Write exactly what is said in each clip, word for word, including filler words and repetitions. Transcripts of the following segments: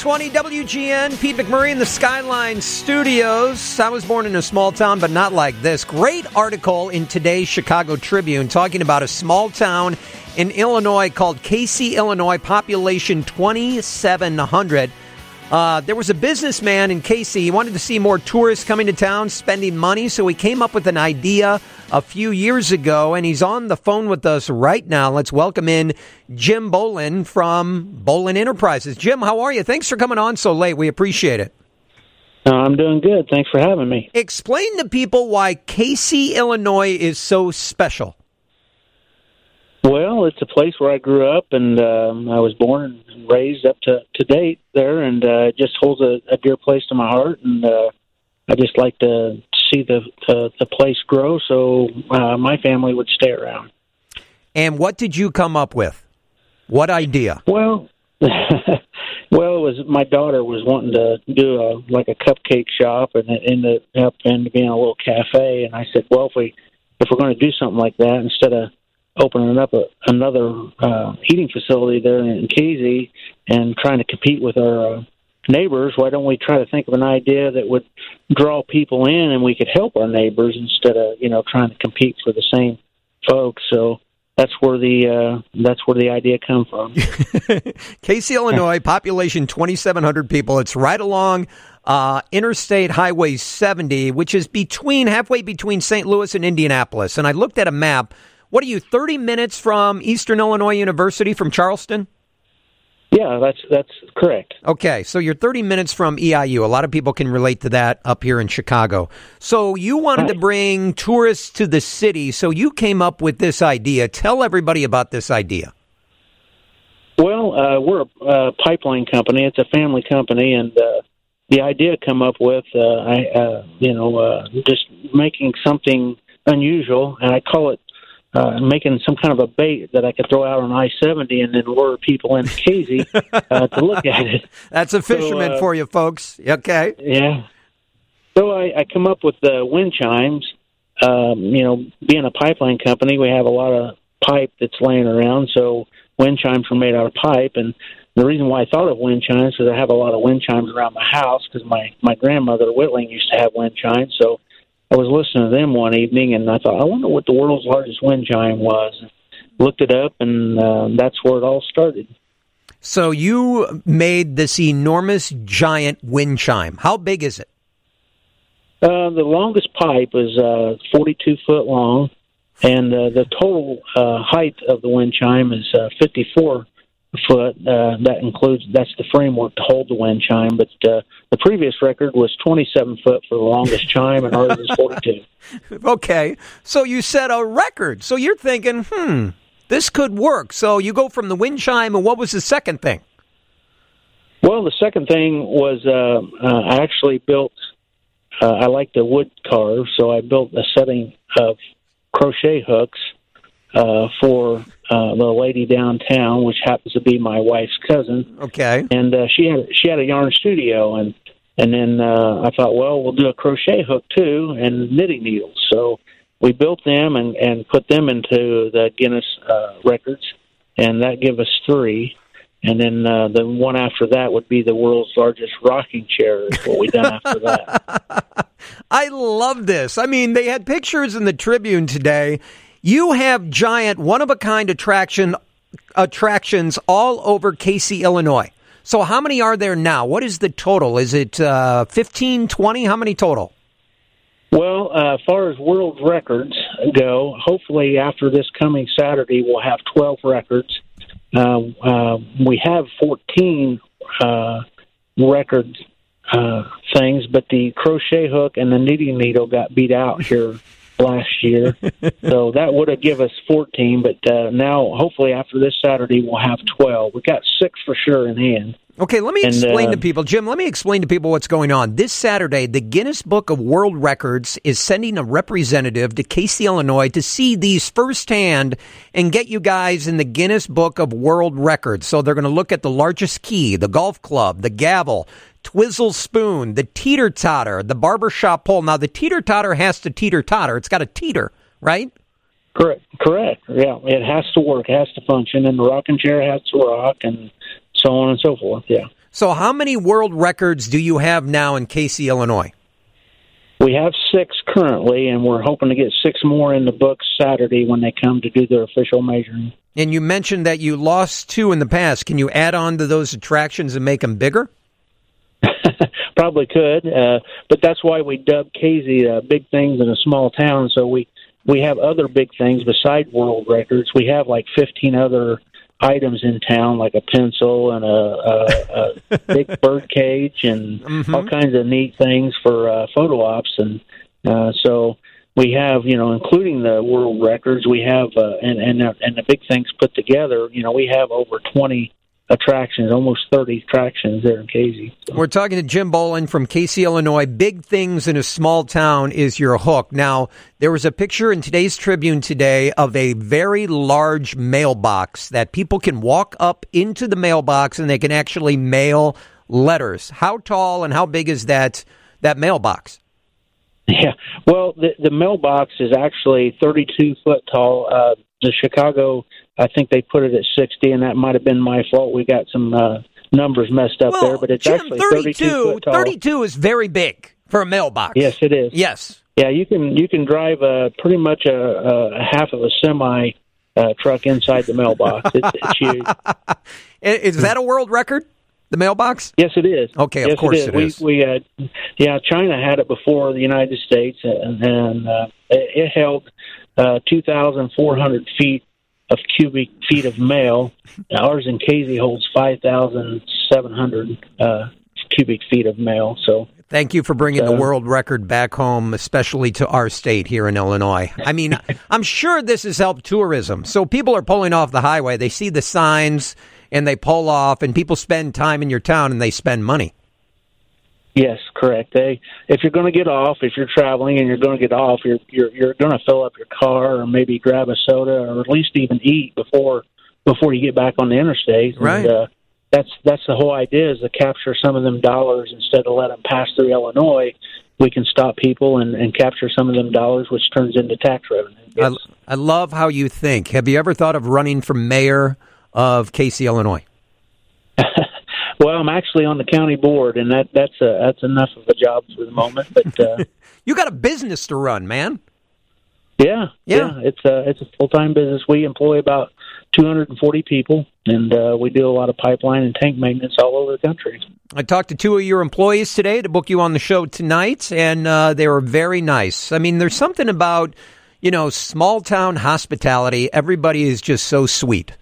twenty W G N, Pete McMurray in the Skyline Studios. I was born in a small town, but not like this. Great article in today's Chicago Tribune talking about a small town in Illinois called Casey, Illinois, population twenty-seven hundred. Uh, there was a businessman in Casey. He wanted to see more tourists coming to town, spending money, so he came up with an idea a few years ago, and he's on the phone with us right now. Let's welcome in Jim Bolin from Bolin Enterprises. Jim, how are you? Thanks for coming on so late. We appreciate it. Uh, I'm doing good. Thanks for having me. Explain to people why Casey, Illinois is so special. Well, it's a place where I grew up, and um, I was born and raised up to, to date there, and uh, it just holds a, a dear place to my heart, and uh, I just like to see the the, the place grow so uh, my family would stay around. And what did you come up with? What idea? Well, well, it was my daughter was wanting to do a like a cupcake shop, and it ended up into being a little cafe. And I said, well, if we if we're going to do something like that, instead of opening up a, another uh, heating facility there in Casey and trying to compete with our uh, neighbors, why don't we try to think of an idea that would draw people in and we could help our neighbors instead of, you know, trying to compete for the same folks. So that's where the uh, that's where the idea come from. Casey, Illinois, population twenty-seven hundred people. It's right along uh, Interstate Highway seventy, which is between halfway between Saint Louis and Indianapolis. And I looked at a map. What are you, thirty minutes from Eastern Illinois University from Charleston? Yeah, that's that's correct. Okay, so you're thirty minutes from E I U. A lot of people can relate to that up here in Chicago. So you wanted to bring tourists to the city, so you came up with this idea. Tell everybody about this idea. Well, uh, we're a uh, pipeline company. It's a family company, and uh, the idea come up with, uh, I, uh, you know, uh, just making something unusual, and I call it Uh, making some kind of a bait that I could throw out on I seventy and then lure people into Casey uh, to look at it. That's a fisherman so, uh, for you, folks. Okay. Yeah. So I, I come up with the wind chimes. Um, you know, being a pipeline company, we have a lot of pipe that's laying around, so wind chimes are made out of pipe. And the reason why I thought of wind chimes is I have a lot of wind chimes around my house because my, my grandmother, Whitling, used to have wind chimes, so I was listening to them one evening, and I thought, I wonder what the world's largest wind chime was. Looked it up, and uh, that's where it all started. So you made this enormous, giant wind chime. How big is it? Uh, the longest pipe is uh, forty-two foot long, and uh, the total uh, height of the wind chime is uh, fifty-four foot. Uh, that includes, that's the framework to hold the wind chime, but uh, the previous record was twenty-seven foot for the longest chime, and ours is forty-two. Okay, so you set a record. So you're thinking, hmm, this could work. So you go from the wind chime, and what was the second thing? Well, the second thing was uh, uh, I actually built, uh, I like to wood carve, so I built a setting of crochet hooks uh, for Uh, the lady downtown, which happens to be my wife's cousin. Okay. And uh, she had she had a yarn studio, and and then uh, I thought, well, we'll do a crochet hook too, and knitting needles. So we built them and, and put them into the Guinness uh, records, and that gave us three. And then uh, the one after that would be the world's largest rocking chair. Is what we done after that. I love this. I mean, they had pictures in the Tribune today. You have giant, one-of-a-kind attraction attractions all over Casey, Illinois. So how many are there now? What is the total? Is it uh, fifteen, twenty? How many total? Well, uh, as far as world records go, hopefully after this coming Saturday, we'll have twelve records. Uh, uh, we have fourteen uh, record uh, things, but the crochet hook and the knitting needle got beat out here last year, so that would have given us fourteen, but uh, now hopefully after this Saturday we'll have twelve. We got six for sure in hand. Okay, let me and, explain uh, to people, Jim, let me explain to people what's going on. This Saturday, the Guinness Book of World Records is sending a representative to Casey, Illinois to see these firsthand and get you guys in the Guinness Book of World Records. So they're going to look at the largest key, the golf club, the gavel, Twizzle spoon, the teeter-totter, the barbershop pole. Now, the teeter-totter has to teeter-totter. It's got to teeter, right? Correct. Correct. Yeah, it has to work. It has to function, and the rocking chair has to rock, and so on and so forth, yeah. So how many world records do you have now in Casey, Illinois? We have six currently, and we're hoping to get six more in the books Saturday when they come to do their official measuring. And you mentioned that you lost two in the past. Can you add on to those attractions and make them bigger? Probably could, uh, but that's why we dubbed Casey uh, Big Things in a Small Town. So we, we have other big things besides world records. We have like fifteen other items in town, like a pencil and a, a, a big bird cage and mm-hmm. all kinds of neat things for uh, photo ops. And uh, so we have, you know, including the world records, we have, uh, and, and, and the big things put together, you know, we have over twenty attractions, almost thirty attractions there in Casey. So. We're talking to Jim Boland from Casey, Illinois. Big Things in a Small Town is your hook. Now, there was a picture in today's Tribune today of a very large mailbox that people can walk up into the mailbox and they can actually mail letters. How tall and how big is that that mailbox? Yeah, well, the, the mailbox is actually thirty-two foot tall. Uh, the Chicago, I think they put it at sixty, and that might have been my fault. We got some uh, numbers messed up well, there, but it's Jim, actually thirty-two foot tall. thirty-two is very big for a mailbox. Yes, it is. Yes. Yeah, you can you can drive uh, pretty much a, a half of a semi uh, truck inside the mailbox. It's, it's huge. Is that a world record? The mailbox? Yes, it is. Okay, of yes, course it is. it is. We, we uh, yeah, China had it before the United States, and, and uh, it held uh, two thousand four hundred feet of cubic feet of mail. Ours in Casey holds five thousand seven hundred uh, cubic feet of mail. So. Thank you for bringing uh, the world record back home, especially to our state here in Illinois. I mean, I'm sure this has helped tourism. So people are pulling off the highway. They see the signs and they pull off, and people spend time in your town and they spend money. Yes, correct. They, if you're going to get off, if you're traveling and you're going to get off, you're you're you're going to fill up your car or maybe grab a soda or at least even eat before before you get back on the interstate. Right. And, uh, That's that's the whole idea, is to capture some of them dollars instead of let them pass through Illinois. We can stop people and, and capture some of them dollars, which turns into tax revenue. Yes. I, I love how you think. Have you ever thought of running for mayor of Casey, Illinois? Well, I'm actually on the county board, and that that's a, that's enough of a job for the moment. But uh, you got a business to run, man. Yeah, yeah, yeah. It's a it's a full time business. We employ about two hundred forty people, and uh, we do a lot of pipeline and tank maintenance all over the country. I talked to two of your employees today to book you on the show tonight, and uh, they were very nice. I mean, there's something about, you know, small town hospitality. Everybody is just so sweet.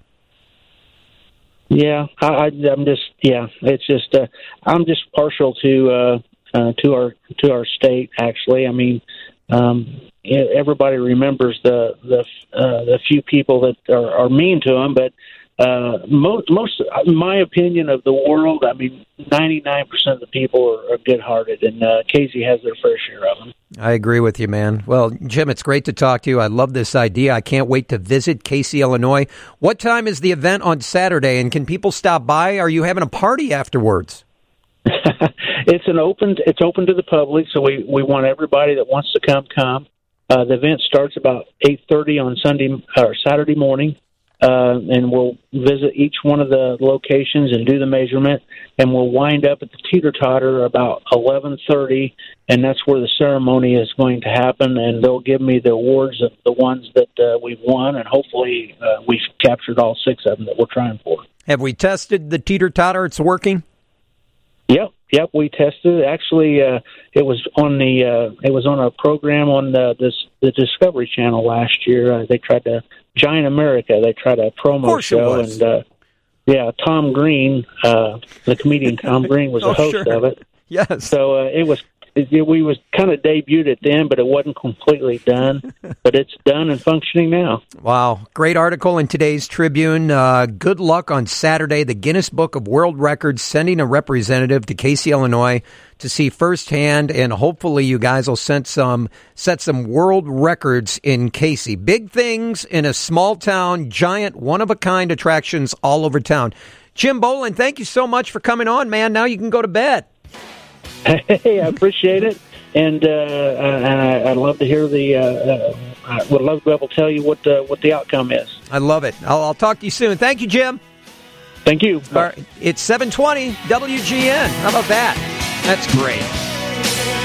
Yeah, I, I, I'm just yeah. It's just uh, I'm just partial to uh, uh, to our to our state. Actually, I mean. Um, everybody remembers the the uh, the few people that are, are mean to them, but uh, most, most, in my opinion, of the world, I mean, ninety-nine percent of the people are, are good-hearted, and uh, Casey has their fair share of them. I agree with you, man. Well, Jim, it's great to talk to you. I love this idea. I can't wait to visit Casey, Illinois. What time is the event on Saturday, and can people stop by? Are you having a party afterwards? It's an open. It's open to the public, so we, we want everybody that wants to come come. Uh, the event starts about eight thirty on Sunday or Saturday morning, uh, and we'll visit each one of the locations and do the measurement, and we'll wind up at the Teeter Totter about eleven thirty, and that's where the ceremony is going to happen. And they'll give me the awards of the ones that uh, we've won, and hopefully uh, we've captured all six of them that we're trying for. Have we tested the Teeter Totter? It's working? Yep, yep. We tested it. Actually, uh, it was on the uh, it was on a program on the this, the Discovery Channel last year. Uh, they tried to Giant America. They tried a promo show, and uh, yeah, Tom Green, uh, the comedian Tom Green, was oh, the host sure. of it. Yes. So uh, it was. It, we was kind of debuted it then, but it wasn't completely done. But it's done and functioning now. Wow. Great article in today's Tribune. Uh, good luck on Saturday. The Guinness Book of World Records sending a representative to Casey, Illinois to see firsthand, and hopefully you guys will set some, set some world records in Casey. Big things in a small town, giant, one-of-a-kind attractions all over town. Jim Boland, thank you so much for coming on, man. Now you can go to bed. Hey, I appreciate it, and uh, and I, I'd love to hear the. Uh, uh, I would love to be able to tell you what uh, what the outcome is. I love it. I'll, I'll talk to you soon. Thank you, Jim. Thank you. All right. It's seven twenty W G N. How about that? That's great.